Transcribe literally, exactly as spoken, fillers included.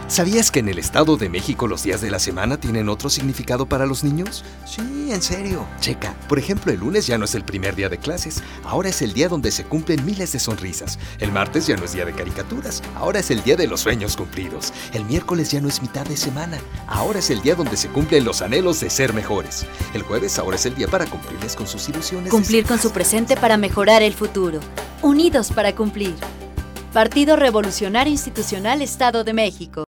¿Sabías que en el Estado de México los días de la semana tienen otro significado para los niños? Sí, en serio. Checa. Por ejemplo, el lunes ya no es el primer día de clases. Ahora es el día donde se cumplen miles de sonrisas. El martes ya no es día de caricaturas. Ahora es el día de los sueños cumplidos. El miércoles ya no es mitad de semana. Ahora es el día donde se cumplen los anhelos de ser mejores. El jueves ahora es el día para cumplirles con sus ilusiones. Cumplir con su presente para mejorar el futuro. Unidos para cumplir. Partido Revolucionario Institucional Estado de México.